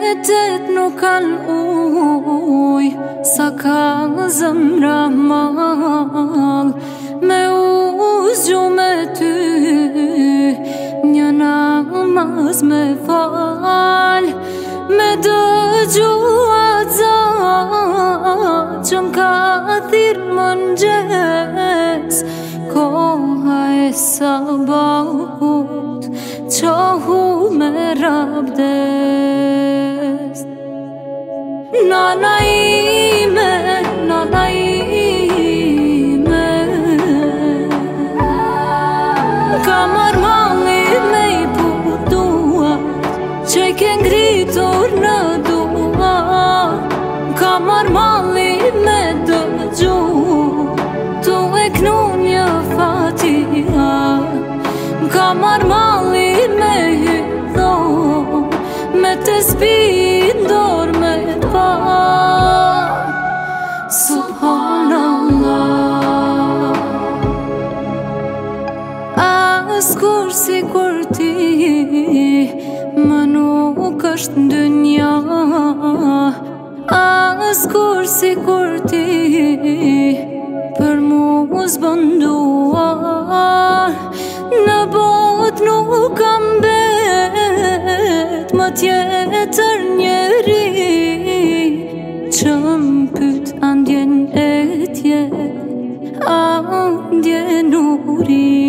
Jetët nuk kanë uj, sa ka zemra mal. Me u zgju me ty, një namaz me fal. Me dëgju azan që m'ka thirë mëngjes, koha e sabahut qohu me rabdes. Nana ime, nana ime, ka marrë malli me I putuat që I ke ngritur në dua. Ka marrë malli me dëgju tu e knu një fatiha. Ka marrë malli me hytho, me të spit dorë me pa. Subhanallah, askur si kur ti më nuk është ndënja. Askur si kur ti për mu s'bën dua. Në bot nuk kam bet më tjetër njeri që m'pyt andjen e tje, andjen uri.